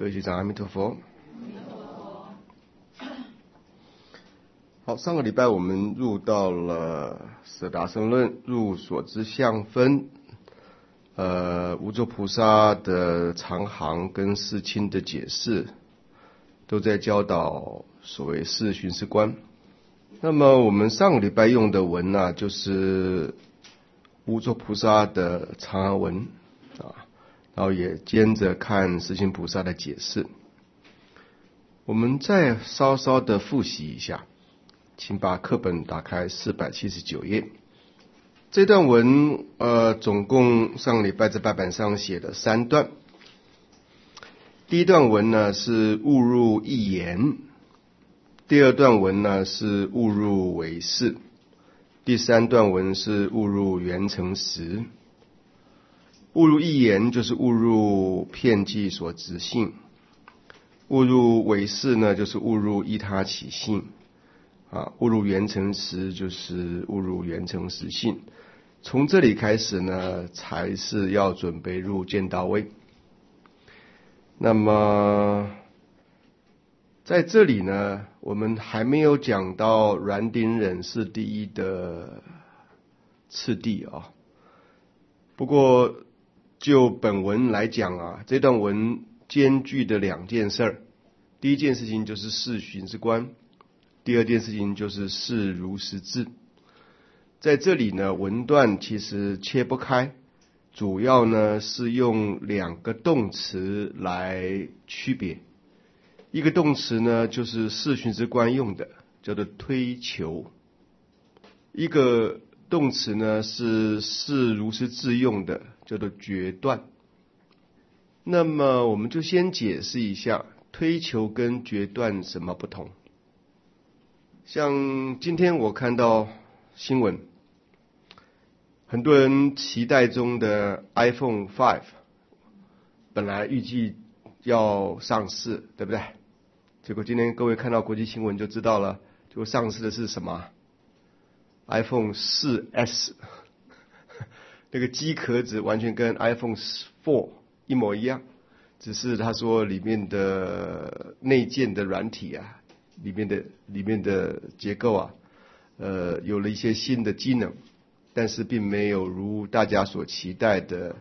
各位学长，阿弥陀佛。好，上个礼拜我们入到了舍大乘论，入所知相分，无著菩萨的长行跟世亲的解释，都在教导所谓四寻思观。那么我们上个礼拜用的文呢，就是无著菩萨的长行文啊，然后也兼着看世亲菩萨的解释。我们再稍稍的复习一下，请把课本打开479页。这段文总共上个礼拜在白板上写了3段。第一段文呢是误入一言，第二段文呢是误入唯识，第三段文是误入缘成实。误入一言就是误入遍计所执性，误入唯识呢就是误入依他起性，误入缘成实就是误入缘成实性。从这里开始呢，才是要准备入见道位。那么在这里呢，我们还没有讲到燃顶忍是第一的次第啊。不过就本文来讲啊，这段文兼具的2件事。第一件事情就是四寻思观，第二件事情就是四如实智。在这里呢，文段其实切不开，主要呢是用2个动词来区别。一个动词呢就是四寻思观用的，叫做推求；一个动词呢是四如实智用的，叫做决断。那么我们就先解释一下推求跟决断什么不同。像今天我看到新闻，很多人期待中的 iPhone 5本来预计要上市，对不对？结果今天各位看到国际新闻就知道了，就上市的是什么？ iPhone 4S 那个机壳子完全跟 iPhone 4一模一样，只是他说里面的内建的软体啊，里面的结构啊，有了一些新的机能，但是并没有如大家所期待的，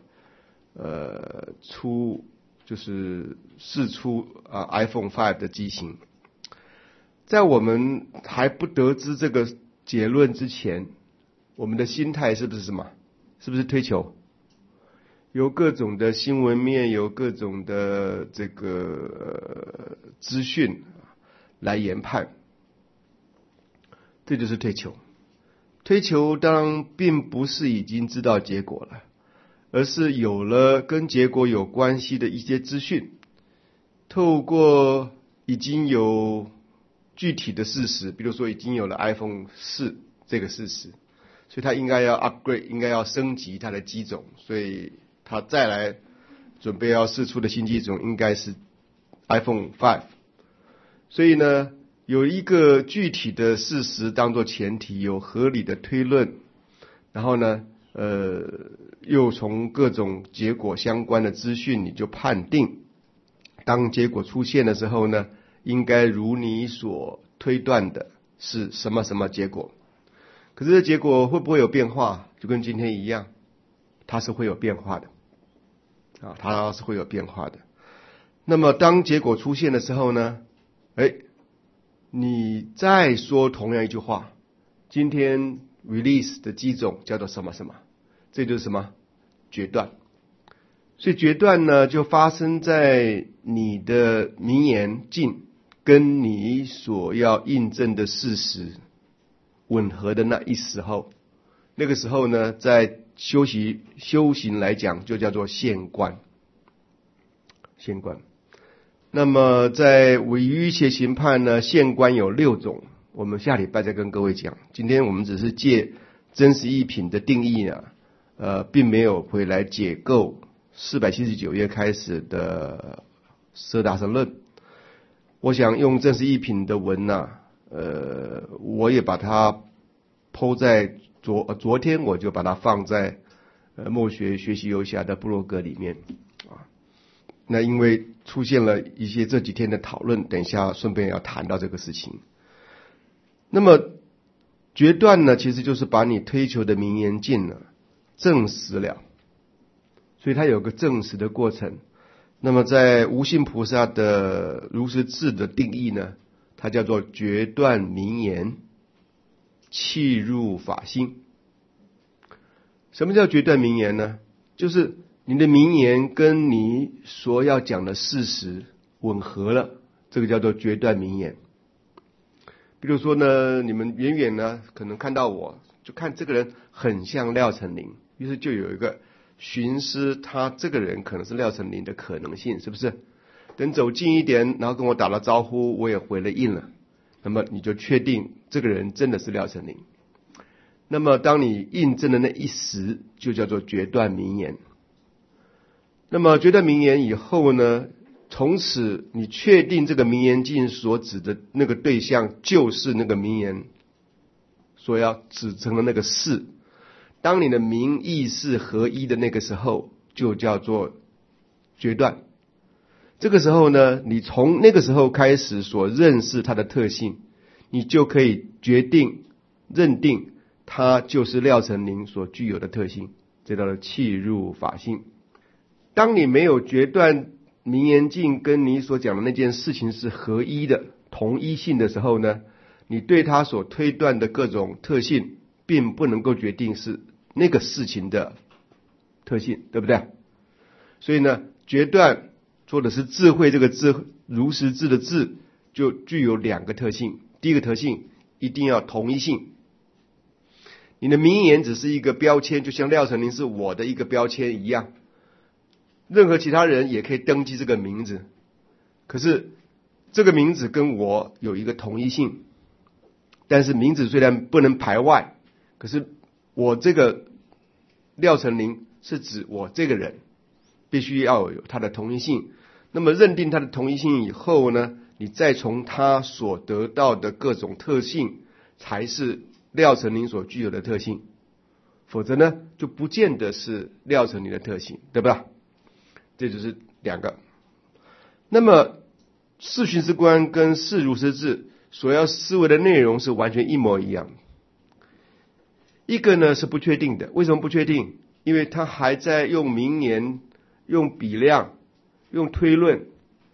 就是释出iPhone 5的机型。在我们还不得知这个结论之前，我们的心态是不是什么？是不是推求？有各种的新闻面，有各种的这个资讯来研判，这就是推求。推求当然并不是已经知道结果了，而是有了跟结果有关系的一些资讯，透过已经有具体的事实，比如说已经有了 iPhone 4这个事实，所以它应该要 upgrade， 应该要升级它的机种，所以它再来准备要释出的新机种应该是 iPhone 5。所以呢，有一个具体的事实当作前提，有合理的推论，然后呢又从各种结果相关的资讯，你就判定当结果出现的时候呢，应该如你所推断的是什么什么结果。可是这结果会不会有变化？就跟今天一样，它是会有变化的它是会有变化的。那么当结果出现的时候呢，你再说同样一句话，今天 release 的机种叫做什么什么，这就是什么？决断。所以决断呢，就发生在你的名言境跟你所要印证的事实吻合的那一时候，那个时候呢，在修行来讲，就叫做现观。现观。那么在唯余切行判呢，现观有6种，我们下礼拜再跟各位讲。今天我们只是借真实义品的定义呢，并没有回来解构479页开始的舍大乘论。我想用真实义品的文我也把它抛在昨天我就把它放在默学学习游侠的部落格里面那因为出现了一些这几天的讨论，等一下顺便要谈到这个事情。那么决断呢，其实就是把你推求的名言境呢证实了，所以它有个证实的过程。那么在无性菩萨的如实智的定义呢，它叫做决断名言，契入法性。什么叫决断名言呢？就是你的名言跟你所要讲的事实吻合了，这个叫做决断名言。比如说呢，你们远远呢可能看到我，就看这个人很像廖成林，于是就有一个寻思他这个人可能是廖成林的可能性，是不是？等走近一点，然后跟我打了招呼，我也回了应了，那么你就确定这个人真的是廖成林。那么当你印证的那一时，就叫做决断名言。那么决断名言以后呢，从此你确定这个名言境所指的那个对象就是那个名言所要指成的那个事。当你的名意识合一的那个时候，就叫做决断。这个时候呢，你从那个时候开始所认识它的特性，你就可以认定它就是廖成林所具有的特性，这叫做契入法性。当你没有决断名言境跟你所讲的那件事情是合一的同一性的时候呢，你对它所推断的各种特性并不能够决定是那个事情的特性，对不对？所以呢，决断做的是智慧，这个智如实智的智就具有两个特性。第一个特性一定要同一性，你的名言只是一个标签，就像廖成林是我的一个标签一样，任何其他人也可以登记这个名字，可是这个名字跟我有一个同一性，但是名字虽然不能排外，可是我这个廖成林是指我这个人，必须要有他的同一性。那么认定他的同一性以后呢，你再从他所得到的各种特性才是廖成林所具有的特性，否则呢就不见得是廖成林的特性，对吧？这就是两个。那么四寻思观跟四如实智所要思维的内容是完全一模一样。一个呢是不确定的，为什么不确定？因为他还在用名言、用比量、用推论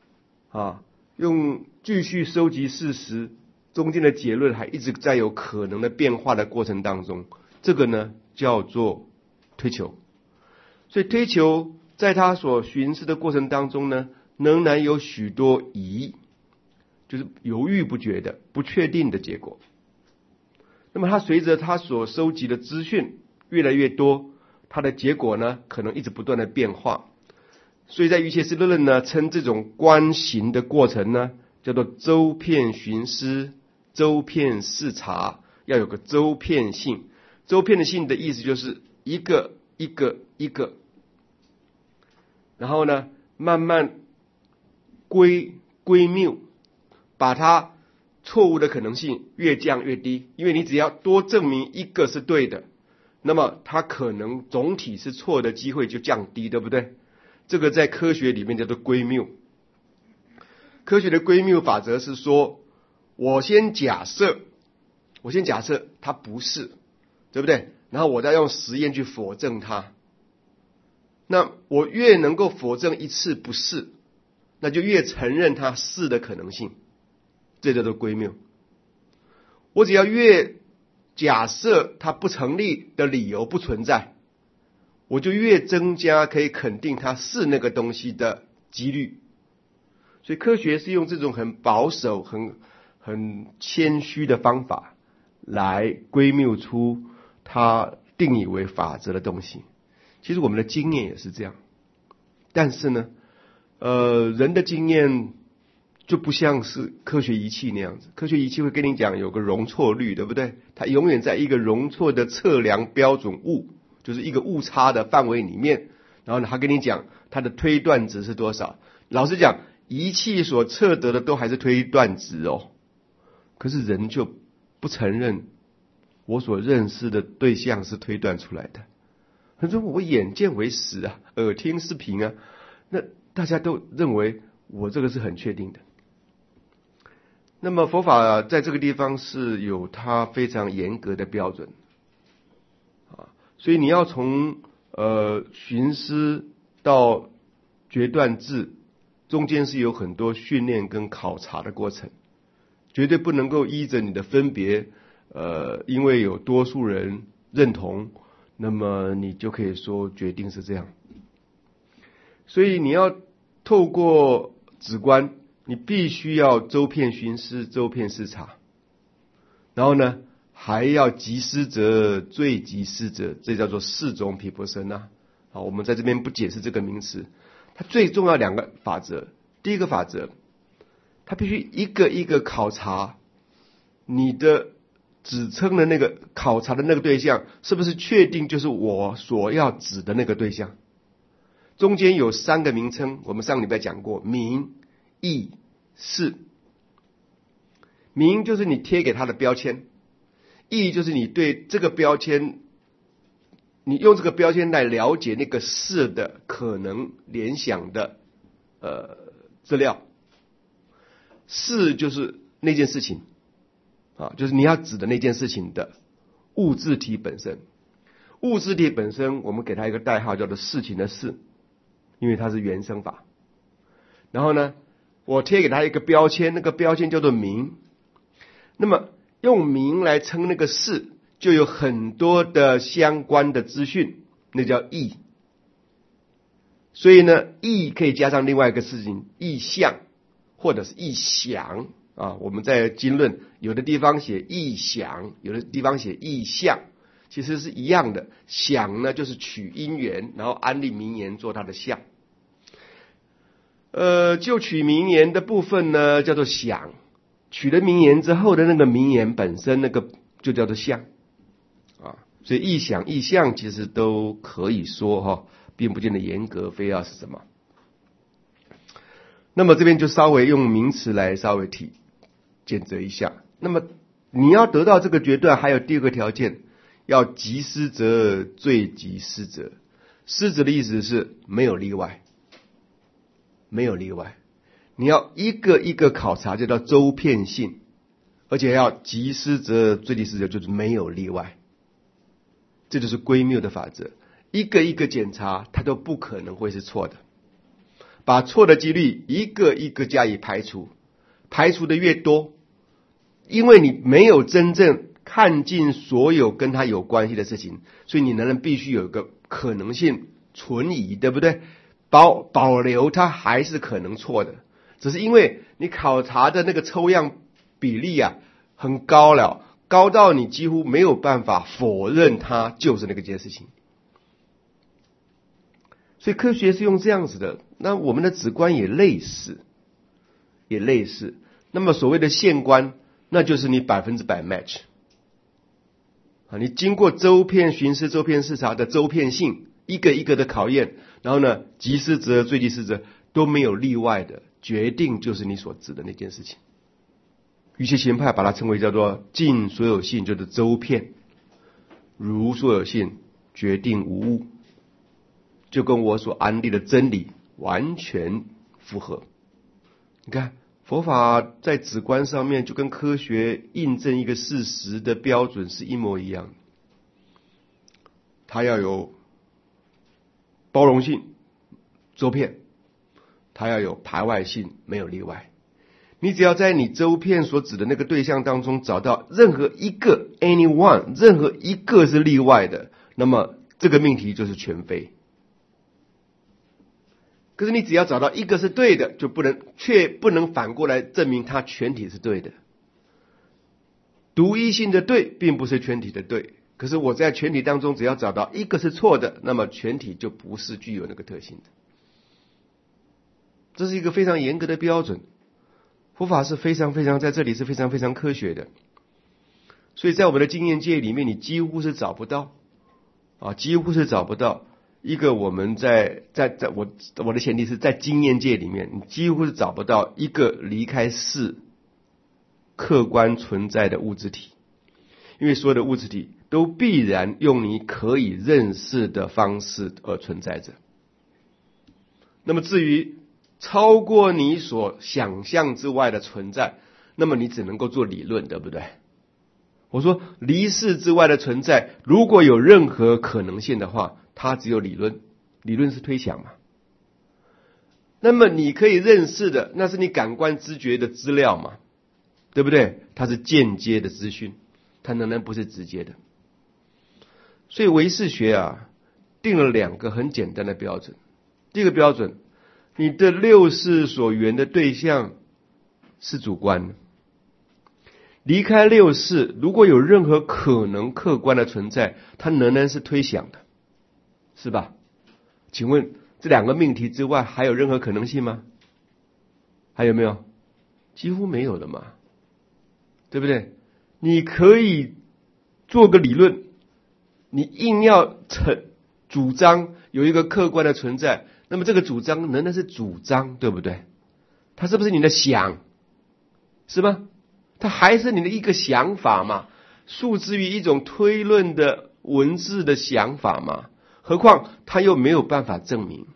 用继续收集事实，中间的结论还一直在有可能的变化的过程当中，这个呢叫做推求。所以推求在他所寻思的过程当中呢，仍然有许多疑，就是犹豫不决的不确定的结果。那么他随着他所收集的资讯越来越多，他的结果呢可能一直不断的变化。所以在瑜伽师论呢，称这种观行的过程呢叫做周遍寻思、周遍视察，要有个周遍性。周遍的性的意思就是一个一个一个，然后呢慢慢归谬，把它错误的可能性越降越低。因为你只要多证明一个是对的，那么它可能总体是错的机会就降低，对不对？这个在科学里面叫做归谬。科学的归谬法则是说，我先假设它不是，对不对？然后我再用实验去否证它。那我越能够否证一次不是，那就越承认它是的可能性，这叫做归谬。我只要越假设它不成立的理由不存在，我就越增加可以肯定它是那个东西的几率。所以科学是用这种很保守、很谦虚的方法来归谬出它定义为法则的东西。其实我们的经验也是这样，但是呢，人的经验就不像是科学仪器那样子。科学仪器会跟你讲有个容错率，对不对？它永远在一个容错的测量标准物，就是一个误差的范围里面，然后呢，他跟你讲它的推断值是多少。老实讲，仪器所测得的都还是推断值哦，可是人就不承认我所认识的对象是推断出来的。他说我眼见为实啊，耳听是凭啊，那大家都认为我这个是很确定的。那么佛法在这个地方是有它非常严格的标准啊，所以你要从寻思到决断智，中间是有很多训练跟考察的过程，绝对不能够依着你的分别，因为有多数人认同，那么你就可以说决定是这样。所以你要透过止观，你必须要周遍寻思，周遍视察，然后呢还要即思则最即思则，这叫做四种毗婆舍那。好，我们在这边不解释这个名词。它最重要两个法则，第一个法则，它必须一个一个考察你的指称的那个考察的那个对象是不是确定就是我所要指的那个对象。中间有三个名称，我们上个礼拜讲过，名、义、事。名就是你贴给他的标签，义就是你对这个标签，你用这个标签来了解那个事的可能联想的资料。事就是那件事情啊，就是你要指的那件事情的物质体本身。物质体本身我们给它一个代号叫做事情的事，因为它是原生法。然后呢，我贴给它一个标签，那个标签叫做名。那么用名来称那个事，就有很多的相关的资讯，那叫义。所以呢，义可以加上另外一个事情，义象或者是义想啊。我们在经论有的地方写义想，有的地方写义象，其实是一样的。想呢就是取因缘，然后安立名言做它的象。就取名言的部分呢叫做想，取了名言之后的那个名言本身，那个就叫做象啊。所以义想义象其实都可以说哈，并不见得严格非要是什么。那么这边就稍微用名词来稍微检责一下。那么你要得到这个决断，还有第二个条件，要即思则最即思则。思则的意思是没有例外，没有例外。你要一个一个考察，就叫周遍性，而且要即思则最即思则，就是没有例外。这就是归谬的法则，一个一个检查，它都不可能会是错的。把错的几率一个一个加以排除，排除的越多，因为你没有真正看尽所有跟它有关系的事情，所以你仍然必须有一个可能性存疑，对不对？保留它还是可能错的，只是因为你考察的那个抽样比例啊很高了，高到你几乎没有办法否认它就是那个件事情。所以科学是用这样子的，那我们的止观也类似。那么所谓的现观，那就是你100% match 啊，你经过周遍寻思、周遍视察的周遍性，一个一个的考验，然后呢，即思则最即思则都没有例外的，决定就是你所指的那件事情。瑜伽行派把它称为叫做尽所有性，就是周遍，如所有性，决定无误，就跟我所安立的真理完全符合。你看佛法在止观上面就跟科学印证一个事实的标准是一模一样的，它要有包容性，周遍，它要有排外性，没有例外。你只要在你周遍所指的那个对象当中找到任何一个 anyone， 任何一个是例外的，那么这个命题就是全非。可是你只要找到一个是对的，就却不能反过来证明它全体是对的。独一性的对并不是全体的对，可是我在全体当中只要找到一个是错的，那么全体就不是具有那个特性的。这是一个非常严格的标准，佛法是非常在这里是非常科学的。所以在我们的经验界里面，你几乎是找不到一个我们在我的前提是在经验界里面，你几乎是找不到一个离开事客观存在的物质体，因为所有的物质体都必然用你可以认识的方式而存在着。那么至于超过你所想象之外的存在，那么你只能够做理论，对不对？我说离世之外的存在，如果有任何可能性的话，它只有理论，理论是推想嘛。那么你可以认识的，那是你感官知觉的资料嘛，对不对？它是间接的资讯，它仍然不是直接的。所以唯识学啊，定了2个很简单的标准。第一个标准，你的六识所缘的对象是主观的，离开六识，如果有任何可能客观的存在，它仍然是推想的，是吧？请问这2个命题之外还有任何可能性吗？还有没有？几乎没有的嘛，对不对？你可以做个理论，你硬要主张有一个客观的存在，那么这个主张仍然是主张，对不对？它是不是你的想？是吗？它还是你的一个想法嘛，诉之于一种推论的文字的想法嘛。何况它又没有办法证明，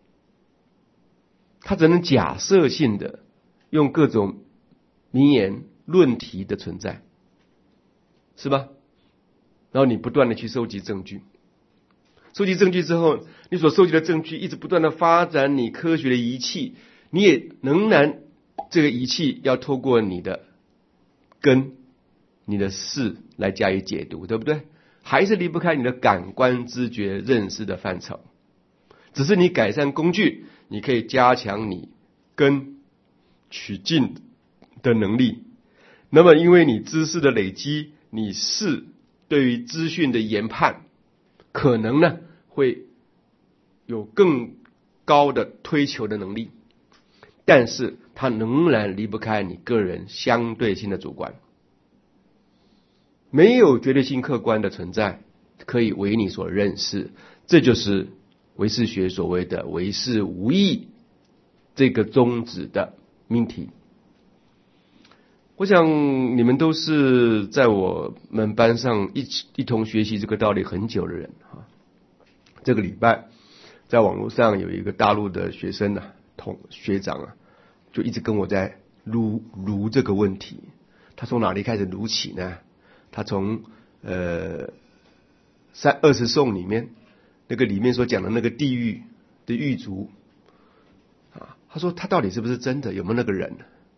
它只能假设性的用各种名言论题的存在，是吧？然后你不断的去收集证据，收集证据之后，你所收集的证据一直不断的发展你科学的仪器，你也仍然这个仪器要透过你的根、你的识来加以解读，对不对？还是离不开你的感官知觉认识的范畴。只是你改善工具，你可以加强你根取径的能力。那么因为你知识的累积，你识对于资讯的研判，可能呢会有更高的推求的能力，但是它仍然离不开你个人相对性的主观。没有绝对性客观的存在可以为你所认识，这就是唯识学所谓的唯识无异这个宗旨的命题。我想你们都是在我们班上一同学习这个道理很久的人啊。这个礼拜在网络上有一个大陆的学生啊，学长啊，就一直跟我在撸这个问题。他从哪里开始撸起呢？他从20颂里面那个里面所讲的那个地狱的狱卒啊，他说他到底是不是真的，有没有那个人？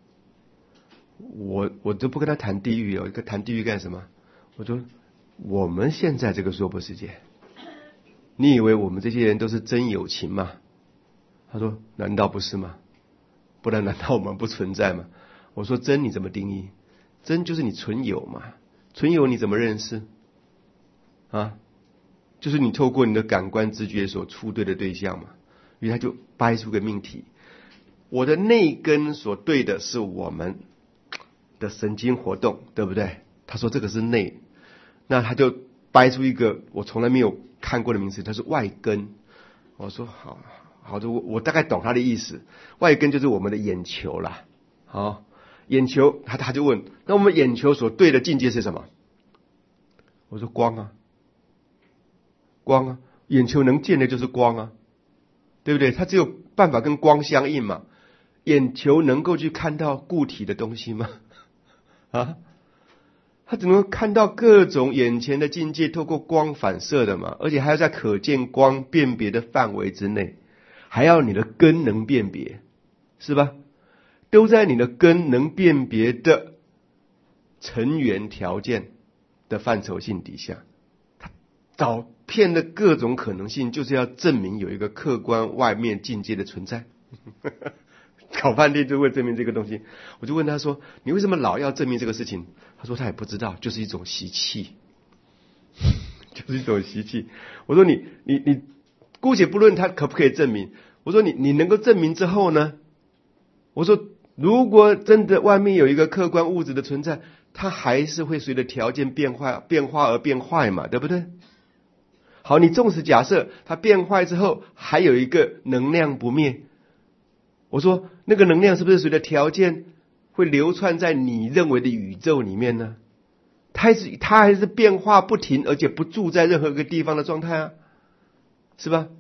我都不跟他谈地狱，我跟谈地狱干什么？我说我们现在这个娑婆世界，你以为我们这些人都是真有情吗？他说难道不是吗？不然难道我们不存在吗？我说真你怎么定义？真就是你存有嘛，存有你怎么认识啊？就是你透过你的感官知觉所触对的对象嘛。于是他就掰出个命题，我的内根所对的是我们的神经活动，对不对？他说这个是内，那他就掰出一个我从来没有看过的名词，它是外根。我说好的，我大概懂他的意思。外根就是我们的眼球啦，好，眼球，他就问，那我们眼球所对的境界是什么？我说光啊，光啊，眼球能见的就是光啊，对不对？它只有办法跟光相应嘛。眼球能够去看到固体的东西吗？啊，它只能看到各种眼前的境界，透过光反射的嘛，而且还要在可见光辨别的范围之内，还要你的根能辨别，是吧？都在你的根能辨别的成缘条件的范畴性底下，它找遍了各种可能性，就是要证明有一个客观外面境界的存在。搞半天就会证明这个东西，我就问他说：“你为什么老要证明这个事情？”他说他也不知道，就是一种习气，就是一种习气。我说你姑且不论他可不可以证明，我说你能够证明之后呢？我说如果真的外面有一个客观物质的存在，它还是会随着条件变化而变坏嘛，对不对？好，你纵使假设它变坏之后还有一个能量不灭。我说那个能量是不是随着条件会流窜在你认为的宇宙里面呢？它还是变化不停，而且不住在任何一个地方的状态啊，是吧？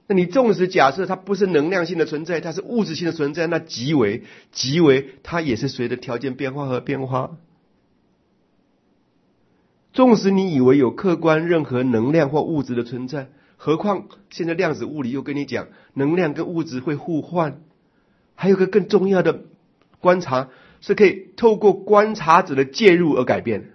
那你纵使假设它不是能量性的存在，它是物质性的存在，那极为它也是随着条件变化和变化。纵使你以为有客观任何能量或物质的存在，何况现在量子物理又跟你讲能量跟物质会互换。还有个更重要的观察，是可以透过观察者的介入而改变。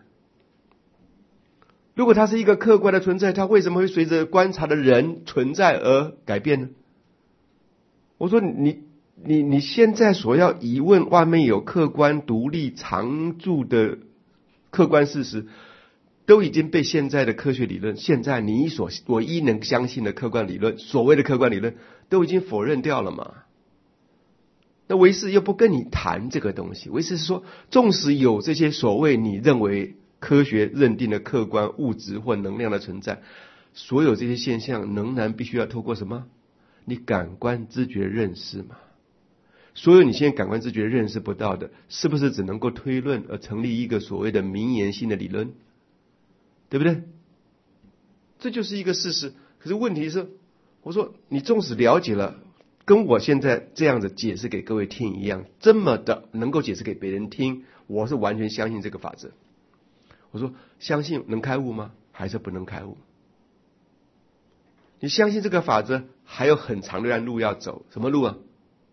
如果它是一个客观的存在，它为什么会随着观察的人存在而改变呢？我说你现在所要疑问外面有客观独立常驻的客观事实，都已经被现在的科学理论，现在你唯一能相信的客观理论，所谓的客观理论都已经否认掉了嘛。那唯识又不跟你谈这个东西，唯识是说，纵使有这些所谓你认为科学认定的客观物质或能量的存在，所有这些现象仍然必须要透过什么？你感官知觉认识嘛。所有你现在感官知觉认识不到的，是不是只能够推论而成立一个所谓的名言性的理论？对不对？这就是一个事实。可是问题是，我说你纵使了解了，跟我现在这样子解释给各位听一样，这么的能够解释给别人听，我是完全相信这个法则。我说相信能开悟吗？还是不能开悟？你相信这个法则，还有很长的段路要走。什么路啊？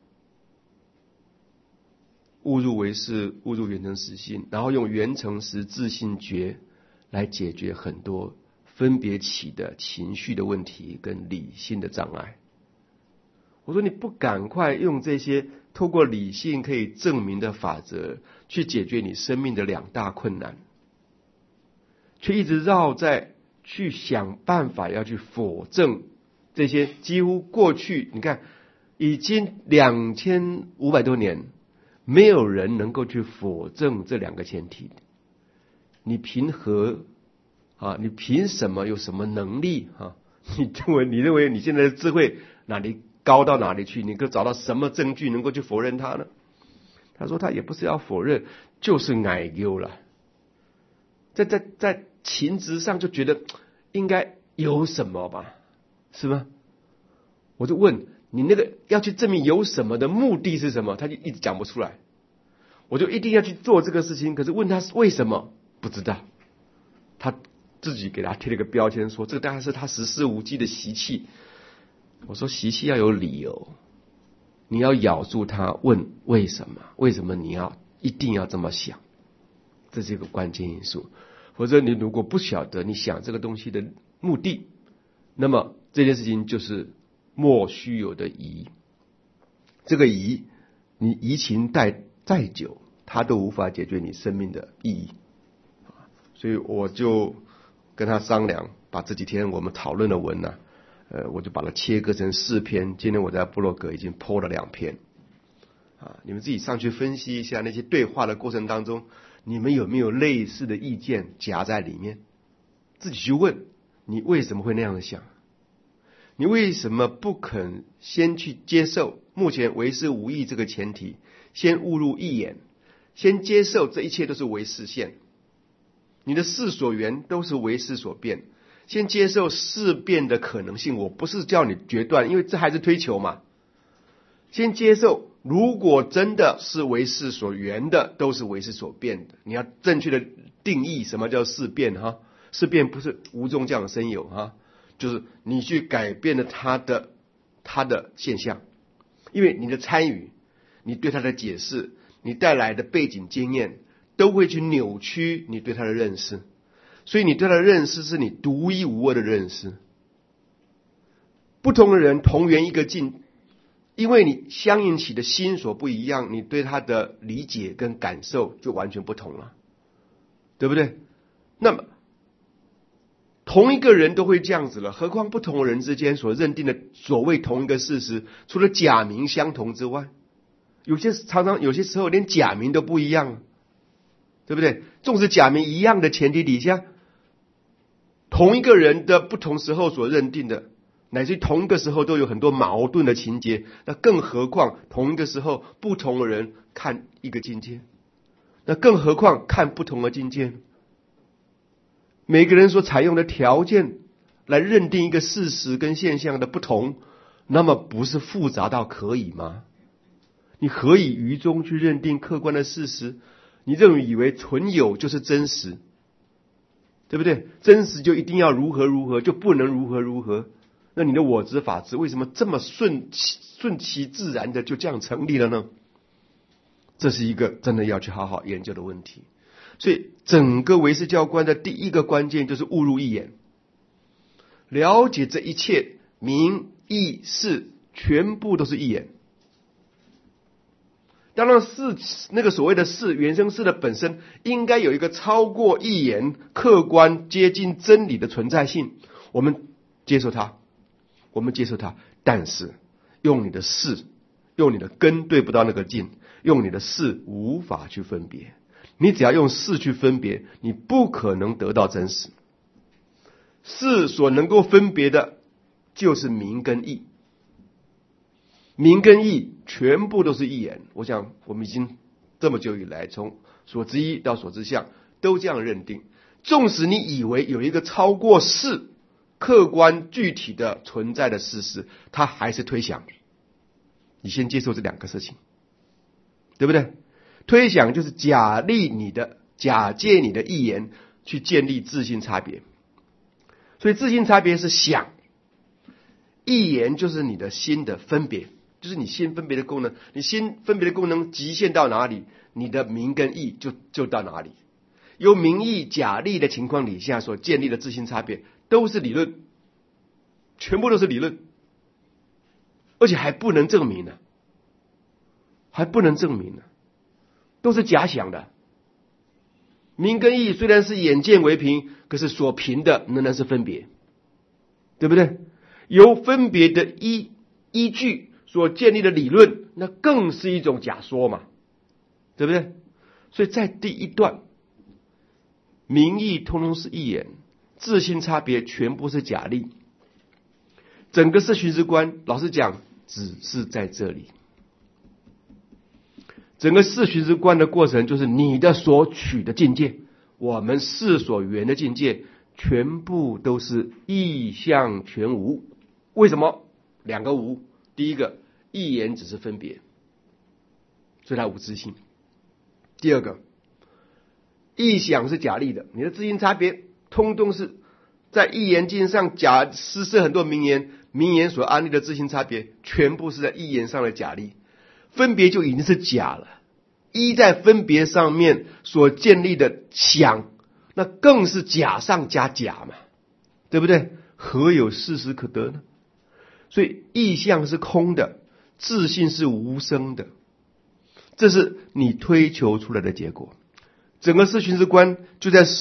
误入唯识，误入缘成实性，然后用缘成实自性觉来解决很多分别起的情绪的问题跟理性的障碍。我说你不赶快用这些透过理性可以证明的法则去解决你生命的两大困难，却一直绕在去想办法要去否证这些几乎过去你看已经2500多年没有人能够去否证这两个前提。你凭何你凭什么有什么能力你认为你现在的智慧哪里高到哪里去？你可找到什么证据能够去否认它呢？他说他也不是要否认，就是矮优了。在情执上就觉得应该有什么吧，是吗？我就问你那个要去证明有什么的目的是什么？他就一直讲不出来。我就一定要去做这个事情，可是问他为什么不知道。他自己给他贴了个标签，说这个当然是他实施无忌的习气。我说习气要有理由，你要咬住他问为什么？为什么你要一定要这么想？这是一个关键因素。否则你如果不晓得你想这个东西的目的，那么这件事情就是莫须有的疑。这个疑，你疑情再久，它都无法解决你生命的意义。所以我就跟他商量，把这几天我们讨论的文我就把它切割成4篇。今天我在部落格已经 po 了2篇你们自己上去分析一下那些对话的过程当中，你们有没有类似的意见夹在里面？自己去问，你为什么会那样想？你为什么不肯先去接受目前唯识无义这个前提，先误入一眼，先接受这一切都是唯识现，你的事所缘都是唯识所变，先接受事变的可能性。我不是叫你决断，因为这还是推求嘛。先接受，如果真的是唯识所缘的，都是唯识所变的。你要正确的定义什么叫事变事变不是无中降生有就是你去改变了它的现象，因为你的参与，你对它的解释，你带来的背景经验，都会去扭曲你对它的认识。所以你对它的认识是你独一无二的认识。不同的人同源一个境，因为你相应起的心所不一样，你对它的理解跟感受就完全不同了，对不对？那么同一个人都会这样子了，何况不同的人之间所认定的所谓同一个事实，除了假名相同之外，常常有些时候连假名都不一样，对不对？纵使假名一样的前提底下，同一个人的不同时候所认定的，乃至于同一个时候都有很多矛盾的情节，那更何况同一个时候不同的人看一个境界，那更何况看不同的境界。每个人所采用的条件来认定一个事实跟现象的不同， 那么不是复杂到可以吗？你何以于中去认定客观的事实？你以为存有就是真实，对不对？真实就一定要如何如何，就不能如何如何？那你的我执法执为什么这么顺其自然的就这样成立了呢？这是一个真的要去好好研究的问题。所以整个唯识教观的第一个关键就是误入一言，了解这一切名义事全部都是一言。当然是那个所谓的事，原生事的本身应该有一个超过一言客观接近真理的存在性，我们接受它，但是用你的事，用你的根对不到那个劲，用你的事无法去分别。你只要用事去分别，你不可能得到真实。事所能够分别的就是名跟义，名跟义全部都是一言。我想我们已经这么久以来，从所知一到所知相都这样认定。纵使你以为有一个超过事客观具体的存在的事实，它还是推想。你先接受这两个事情，对不对？推想就是假借你的意言去建立自性差别。所以自性差别是想，意言就是你的心的分别，就是你心分别的功能。你心分别的功能极限到哪里，你的名跟义就到哪里。由名义假立的情况底下所建立的自性差别都是理论，全部都是理论，而且还不能证明呢，都是假想的。名跟义虽然是眼见为凭，可是所凭的仍然是分别，对不对？由分别的依据所建立的理论，那更是一种假说嘛，对不对？所以在第一段，名义通通是一言，自性差别全部是假立。整个是寻思观，老实讲，只是在这里。整个视寻思观的过程，就是你的所取的境界，我们视所缘的境界，全部都是意象全无。为什么？两个无。第一个，一言只是分别，所以它无自性。第二个，意想是假立的，你的自性差别通通是在一言境上施设很多名言，名言所安立的自性差别全部是在一言上的假立。分别就已经是假了，依在分别上面所建立的想，那更是假上加假嘛，对不对？何有事实可得呢？所以意象是空的，自性是无声的，这是你推求出来的结果。整个视寻思观就在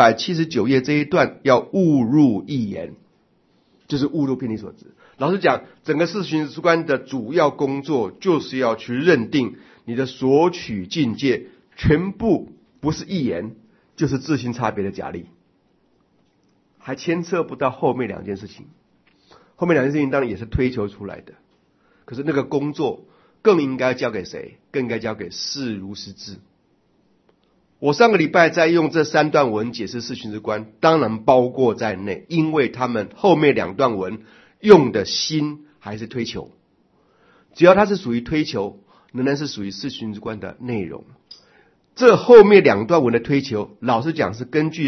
479页这一段，要误入一言，就是误入偏离所知。老实讲，整个视寻思观的主要工作就是要去认定你的所取境界全部不是一言，就是自性差别的假立，还牵涉不到后面两件事情。后面两件事情当然也是推求出来的，可是那个工作更应该交给谁？更应该交给视如实知。我上个礼拜在用这3段文解释视寻思观，当然包括在内，因为他们后面2段文用的心还是推求，只要它是属于推求，仍然是属于视寻思观的内容。这后面2段文的推求，老实讲是根据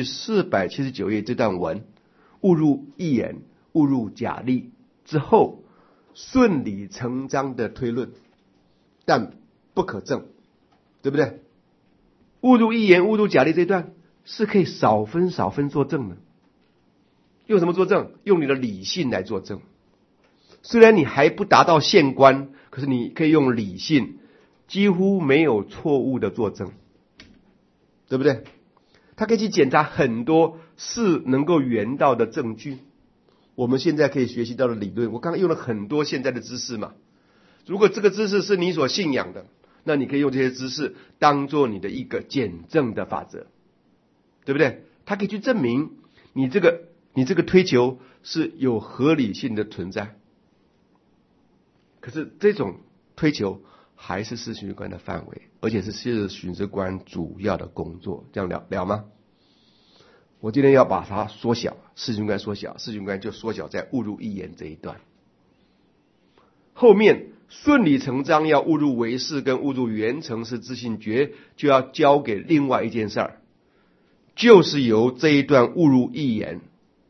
479页这段文误入一言，误入假立之后顺理成章的推论，但不可证，对不对？误入一言，误入假立这段是可以少分作证的。用什么作证？用你的理性来作证。虽然你还不达到现观，可是你可以用理性几乎没有错误的作证，对不对？他可以去检查很多是能够圆到的证据。我们现在可以学习到的理论，我刚刚用了很多现在的知识嘛。如果这个知识是你所信仰的，那你可以用这些知识当做你的一个检证的法则，对不对？它可以去证明你这个推求是有合理性的存在。可是这种推求还是视寻思观的范围，而且是视寻思观主要的工作。这样了吗？我今天要把它缩小，视寻观缩小，视寻观就缩小在误入一言这一段。 后面顺理成章要误入唯识跟误入缘成是自性觉，就要交给另外一件事儿，就是由这一段误入义言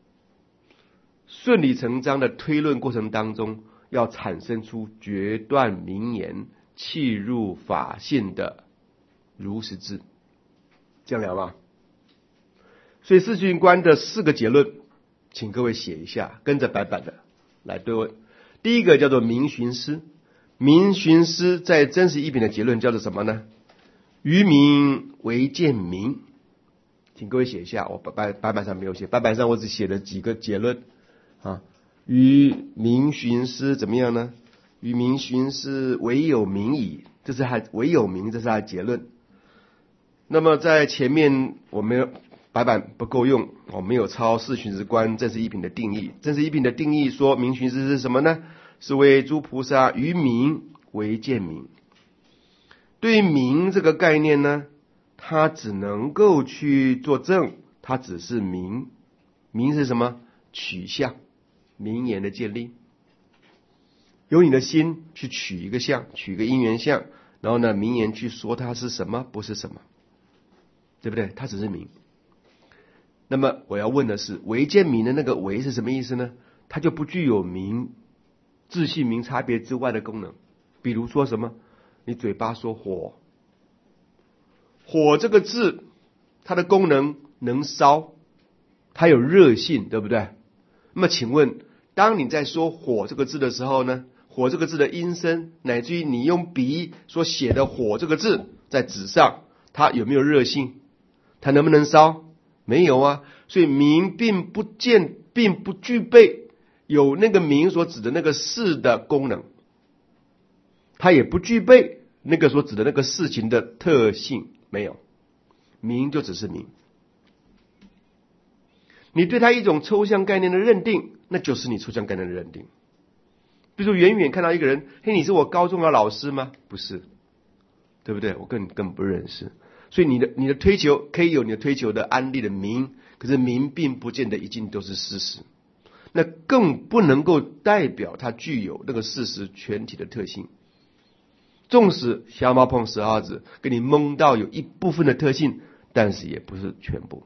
顺理成章的推论过程当中，要产生出决断名言契入法性的如实智。这样了吗？所以世训观的4个结论，请各位写一下，跟着白板的来对问。第一个叫做明寻思，明寻思在真实义品的结论叫做什么呢？于明为见明。请各位写一下，我白板上没有写，白板上我只写了几个结论啊。于明寻思怎么样呢？于明寻思唯有明矣，这是他唯有明，这是他的结论。那么在前面我们白板不够用，我没有抄四寻思观正实义品的定义。正实义品的定义说明寻思是什么呢？是为诸菩萨于明为见明。对于明这个概念呢，它只能够去作证，它只是明。明是什么？取相，名言的建立。由你的心去取一个相，取一个因缘相，然后呢，名言去说它是什么，不是什么，对不对？它只是明。那么我要问的是，为见明的那个为是什么意思呢？它就不具有明自性明差别之外的功能。比如说什么？你嘴巴说火，火这个字它的功能能烧，它有热性，对不对？那么请问，当你在说火这个字的时候呢，火这个字的音声，乃至于你用笔所写的火这个字在纸上，它有没有热性？它能不能烧？没有啊。所以明并不具备有那个明所指的那个事的功能，它也不具备那个所指的那个事情的特性，没有。明就只是明。你对它一种抽象概念的认定，那就是你抽象概念的认定。比如说远远看到一个人，嘿，你是我高中的老师吗？不是，对不对？我根本不认识。所以你的推求可以有你的推求的安利的明，可是明并不见得一定都是事实，那更不能够代表它具有那个事实全体的特性。纵使瞎猫碰石耗子，给你蒙到有一部分的特性，但是也不是全部。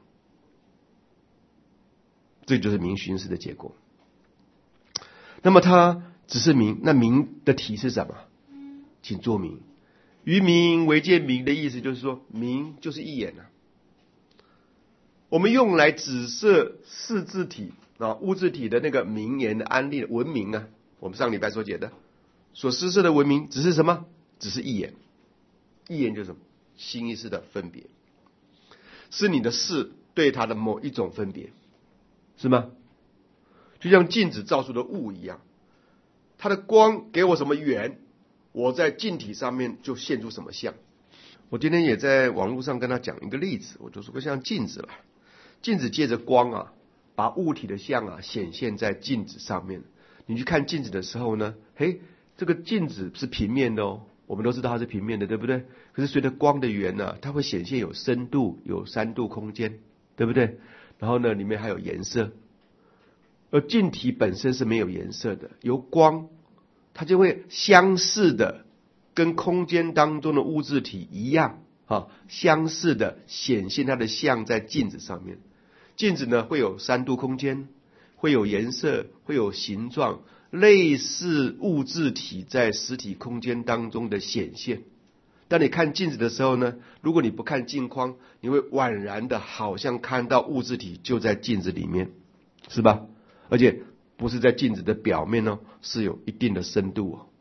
这就是明寻思的结果。那么它只是明，那明的体是什么？请作明。于明为见明的意思就是说，明就是一眼啊。我们用来指涉四字体啊物质体的那个名言的安例文明啊，我们上礼拜所解的所施设的文明，只是什么？只是一眼。一眼就是什么？心意识的分别，是你的事对它的某一种分别，是吗？就像镜子照出的物一样，它的光给我什么缘，我在镜体上面就现出什么相。我今天也在网络上跟他讲一个例子，我就说像镜子了，镜子借着光啊，把物体的相啊显现在镜子上面。你去看镜子的时候呢，嘿，这个镜子是平面的哦，我们都知道它是平面的，对不对？可是随着光的源呢，它会显现有深度，有3度空间，对不对？然后呢，里面还有颜色。而镜体本身是没有颜色的，由光它就会相似的跟空间当中的物质体一样相似的显现它的相在镜子上面。镜子呢会有3度空间，会有颜色，会有形状，类似物质体在实体空间当中的显现。当你看镜子的时候呢，如果你不看镜框，你会宛然的好像看到物质体就在镜子里面，是吧？而且不是在镜子的表面哦，是有一定的深度哦，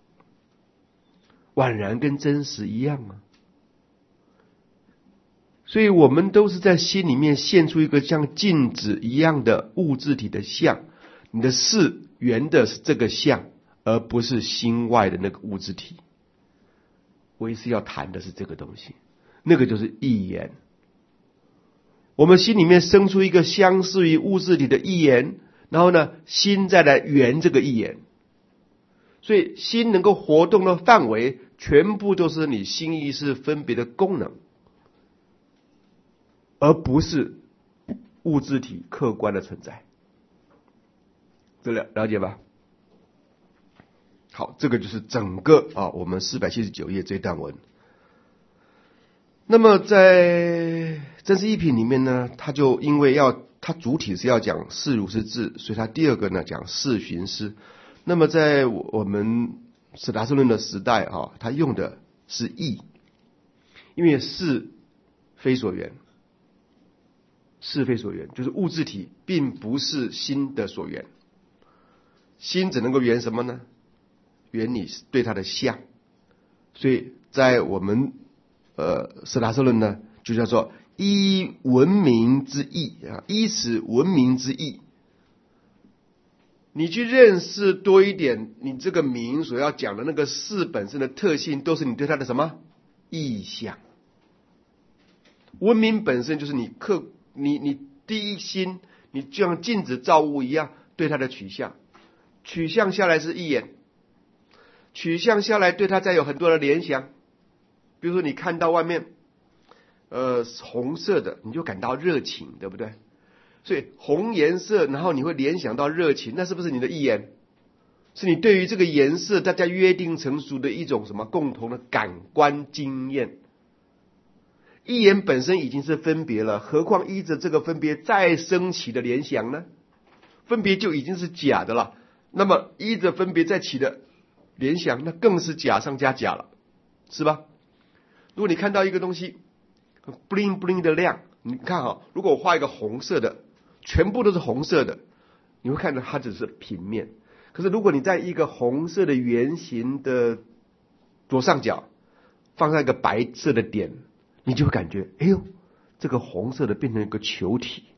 宛然跟真实一样啊。所以我们都是在心里面现出一个像镜子一样的物质体的相，你的事缘的是这个相，而不是心外的那个物质体。我也是要谈的是这个东西，那个就是意言。我们心里面生出一个相似于物质体的意言，然后呢，心再来圆这个意言。所以心能够活动的范围，全部都是你心意识分别的功能，而不是物质体客观的存在。这了解吧？ 好，这个就是整个我们479页这段文。那么在真实义品里面呢，它就因为它主体是要讲事如是智，所以它第二个呢讲事寻思。那么在我们史达生论的时代它用的是义，因为事非所缘，是非所缘就是物质体并不是心的所缘，心只能够缘什么呢？缘你对它的相。所以在我们史达生论呢，就叫做依文明之义依此文明之义。你去认识多一点，你这个名所要讲的那个事本身的特性，都是你对它的什么意象。文明本身就是你第一心，你就像镜子照物一样，对它的取向，取向下来是一眼，取向下来对它再有很多的联想。比如说你看到外面红色的，你就感到热情，对不对？所以红颜色，然后你会联想到热情，那是不是你的意眼？是你对于这个颜色大家约定成熟的一种什么共同的感官经验。意眼本身已经是分别了，何况依着这个分别再升起的联想呢？分别就已经是假的了，那么依着分别再起的联想，那更是假上加假了，是吧？如果你看到一个东西 bling bling 的亮，你看如果我画一个红色的，全部都是红色的，你会看到它只是平面。可是如果你在一个红色的圆形的左上角放上一个白色的点，你就会感觉，哎呦，这个红色的变成一个球体，